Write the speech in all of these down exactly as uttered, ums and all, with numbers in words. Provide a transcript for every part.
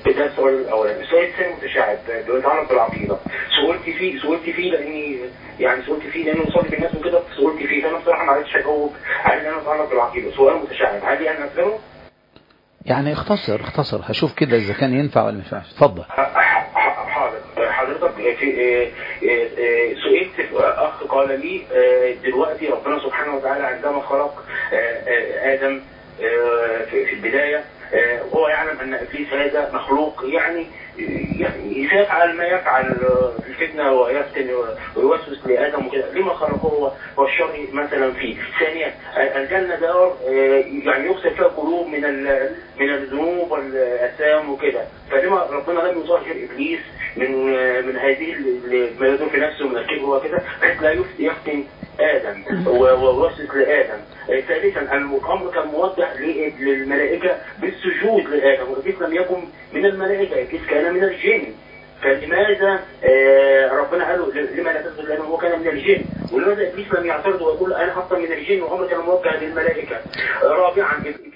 ده السؤال الاولاني. السؤال الثاني متشعب بيتعلق بالعقيده. سئلت فيه سئلت فيه لاني يعني سئلت فيه لانه وصلت بالناس وكده، سئلت فيه فانا بصراحه ما عرفتش اجاوب على ان انا اتعلق بالعقيده. سؤال متشعب، هل انا اسلمه؟ يعني اختصر اختصر هشوف كده اذا كان ينفع ولا ما ينفعش. اتفضل. حاضر. حضرتك في سئلت اخ قال لي دلوقتي ربنا سبحانه وتعالى عندما خلق ادم في البدايه وهو يعلم ان ابليس هذا مخلوق يعني يعني يفعل ما يفعل في الفتنه ويفتن ويوسوس لادم وكده، لما خلقه والشر مثلا فيه؟ ثانيا الجنه دار يعني يغسل فيها قلوب من من الذنوب والاثام وكده، فلما ربنا لم يطهر ابليس من من هذه ما يدور في نفسه من الكبر وكده بحيث لا يفتن ادم ويوسوس لادم؟ ثالثا الامر كان موضح للملائكه بالسجود لادم، وابليس لم يكن من الملائكه، ابليس كان من الجن، فلماذا آه ربنا قال لما لا تسجد لادم وهو كان من الجن؟ ولماذا ابليس لم يعترض ويقول انا اصلا من الجن والامر كان موجه للملائكه؟ رابعا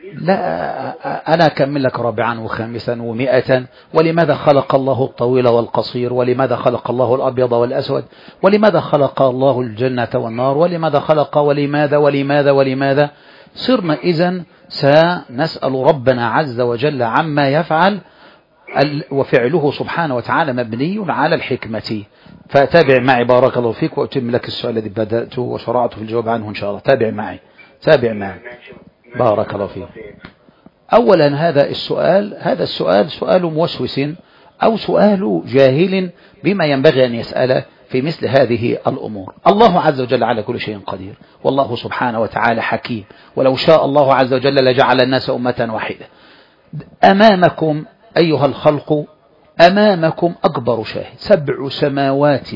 لا انا اكمل لك رابعا وخامسا ومئة. ولماذا خلق الله الطويل والقصير؟ ولماذا خلق الله الابيض والاسود؟ ولماذا خلق الله الجنه والنار؟ ولماذا خلق ولماذا ولماذا ولماذا؟ صرنا اذن سنسأل ربنا عز وجل عما يفعل، وفعله سبحانه وتعالى مبني على الحكمة. فتابع معي بارك الله فيك وأتم لك السؤال الذي بدأته وشرعته في الجواب عنه إن شاء الله. تابع معي تابع معي بارك الله فيك. أولا هذا السؤال هذا السؤال سؤال موسوس أو سؤال جاهل بما ينبغي أن يسأله في مثل هذه الأمور. الله عز وجل على كل شيء قدير، والله سبحانه وتعالى حكيم، ولو شاء الله عز وجل لجعل الناس أمة واحدة. أمامكم أيها الخلق أمامكم أكبر شاهد، سبع سماوات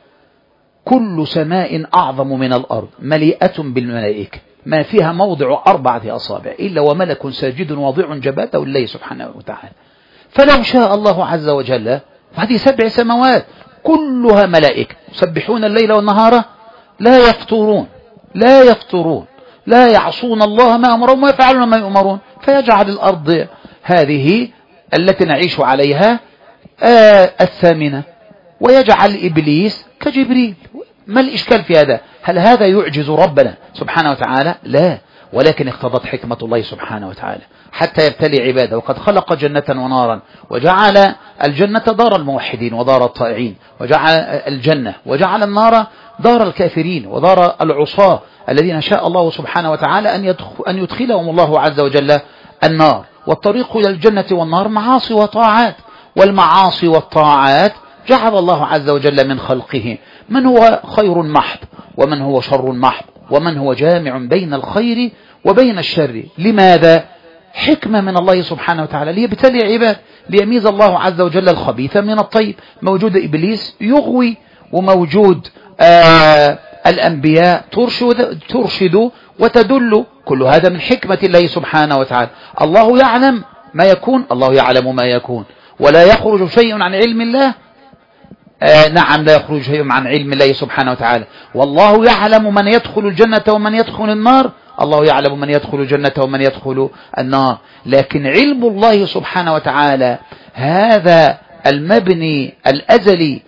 كل سماء أعظم من الأرض مليئة بالملائكة ما فيها موضع أربعة أصابع إلا وملك ساجد واضع جبهته لله سبحانه وتعالى. فلو شاء الله عز وجل، هذه سبع سماوات كلها ملائكة يسبحون الليل والنهار لا يفترون لا يفترون لا يعصون الله ما أمرهم ويفعلون ما يؤمرون، فيجعل الأرض هذه التي نعيش عليها آه الثامنة، ويجعل إبليس كجبريل. ما الإشكال في هذا؟ هل هذا يعجز ربنا سبحانه وتعالى؟ لا، ولكن اقتضت حكمة الله سبحانه وتعالى حتى يبتلي عباده. وقد خلق جنة ونارا، وجعل الجنة دار الموحدين ودار الطائعين، وجعل الجنة وجعل النار دار الكافرين ودار العصاة الذين شاء الله سبحانه وتعالى أن يدخل أن يدخلهم الله عز وجل النار. والطريق إلى الجنة والنار معاصي وطاعات، والمعاصي والطاعات جعل الله عز وجل من خلقه من هو خير محض ومن هو شر محض ومن هو جامع بين الخير وبين الشر. لماذا؟ حكمة من الله سبحانه وتعالى ليبتلي عباد، ليميز الله عز وجل الخبيث من الطيب. موجود إبليس يغوي، وموجود آه الأنبياء ترشد, ترشد وتدل، كل هذا من حكمة الله سبحانه وتعالى. الله يعلم ما يكون، الله يعلم ما يكون، ولا يخرج شيء عن علم الله. آه نعم لا يخرج شيء عن علم الله سبحانه وتعالى. والله يعلم من يدخل الجنة ومن يدخل النار، الله يعلم من يدخل الجنة ومن يدخل النار. لكن علم الله سبحانه وتعالى هذا المبني الأزلي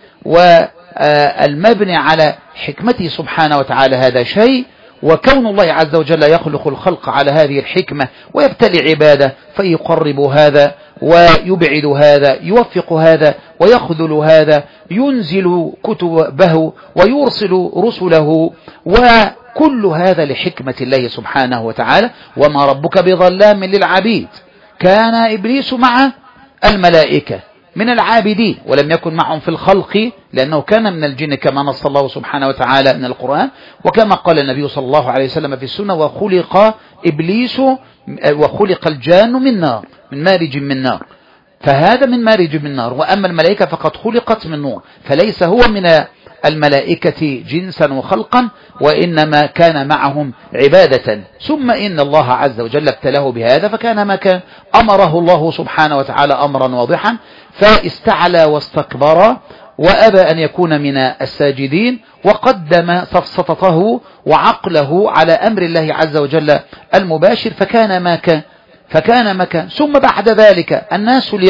والمبني على حكمته سبحانه وتعالى هذا شيء، وكون الله عز وجل يخلق الخلق على هذه الحكمة ويبتلي عباده فيقرب هذا ويبعد هذا، يوفق هذا ويخذل هذا، ينزل كتبه ويرسل رسله، وكل هذا لحكمة الله سبحانه وتعالى. وما ربك بظلام للعبيد. كان إبليس مع الملائكة من العابدين ولم يكن معهم في الخلق، لأنه كان من الجن كما نص الله سبحانه وتعالى من القرآن، وكما قال النبي صلى الله عليه وسلم في السنة: وخلق إبليس وخلق الجان من نار، من مارج من نار. فهذا من مارج من نار. وأما الملائكة فقد خلقت من نور، فليس هو من الملائكة جنسا وخلقا، وإنما كان معهم عبادة. ثم إن الله عز وجل ابتلاه بهذا فكان ما كان، أمره الله سبحانه وتعالى أمرا واضحا فاستعلى واستكبر وأبى أن يكون من الساجدين، وقدم سفسطته وعقله على أمر الله عز وجل المباشر، فكان ما كان فكان ما كان. ثم بعد ذلك الناس اليوم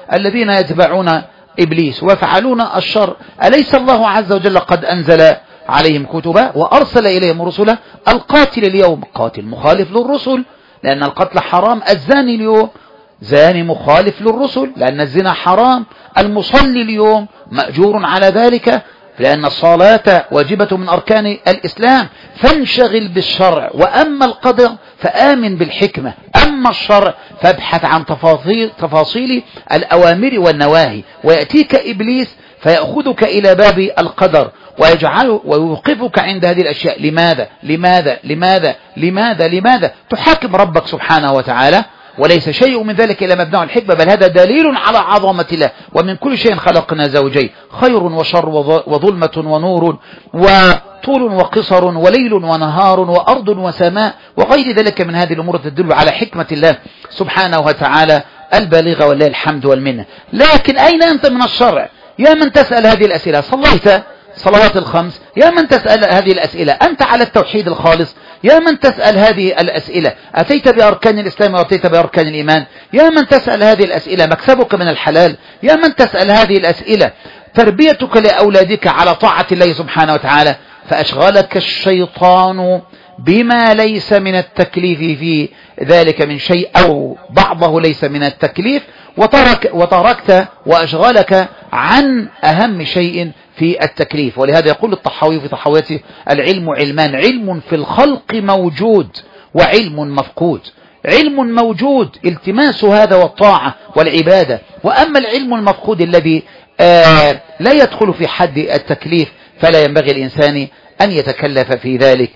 الذين يتبعون إبليس ويفعلون الشر، أليس الله عز وجل قد أنزل عليهم كتبا وأرسل إليهم رسلا؟ القاتل اليوم قاتل مخالف للرسل لأن القتل حرام، الزاني اليوم زاني مخالف للرسل لأن الزنا حرام، المصلي اليوم مأجور على ذلك لأن الصلاة واجبة من أركان الإسلام. فانشغل بالشرع، وأما القدر فآمن بالحكمة، أما الشرع فابحث عن تفاصيل, تفاصيل الأوامر والنواهي، ويأتيك إبليس فيأخذك إلى باب القدر ويجعله ويوقفك عند هذه الأشياء. لماذا لماذا لماذا لماذا لماذا تحاكم ربك سبحانه وتعالى؟ وليس شيء من ذلك إلا مبنى الحكمة، بل هذا دليل على عظمة الله. ومن كل شيء خلقنا زوجين، خير وشر وظلمة ونور وطول وقصر وليل ونهار وأرض وسماء وغير ذلك من هذه الأمور تدل على حكمة الله سبحانه وتعالى البالغة، ولله الحمد والمنة. لكن أين أنت من الشرع يا من تسأل هذه الأسئلة؟ صليت صلوات الخمس يا من تسأل هذه الأسئلة؟ أنت على التوحيد الخالص يا من تسأل هذه الأسئلة؟ أتيت بأركان الإسلام وأتيت بأركان الإيمان يا من تسأل هذه الأسئلة؟ مكسبك من الحلال يا من تسأل هذه الأسئلة؟ تربيتك لأولادك على طاعة الله سبحانه وتعالى، فأشغلك الشيطان بما ليس من التكليف في ذلك من شيء أو بعضه ليس من التكليف، وترك وتركت وأشغلك عن أهم شيء في التكليف. ولهذا يقول الطحاوي في طحاويته: العلم علمان، علم في الخلق موجود وعلم مفقود. علم موجود التماس هذا والطاعة والعبادة، وأما العلم المفقود الذي آه لا يدخل في حد التكليف فلا ينبغي الإنسان أن يتكلف في ذلك.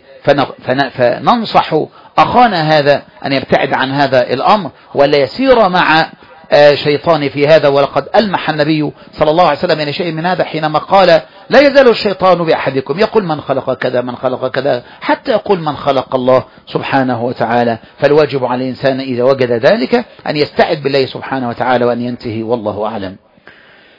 فننصح أخانا هذا أن يبتعد عن هذا الأمر ولا يسير مع شيطان في هذا. ولقد ألمح النبي صلى الله عليه وسلم إلى شيء من هذا حينما قال: لا يزال الشيطان بأحدكم يقول من خلق كذا من خلق كذا حتى يقول من خلق الله سبحانه وتعالى. فالواجب على الإنسان إذا وجد ذلك أن يستعذ بالله سبحانه وتعالى وأن ينتهي، والله أعلم.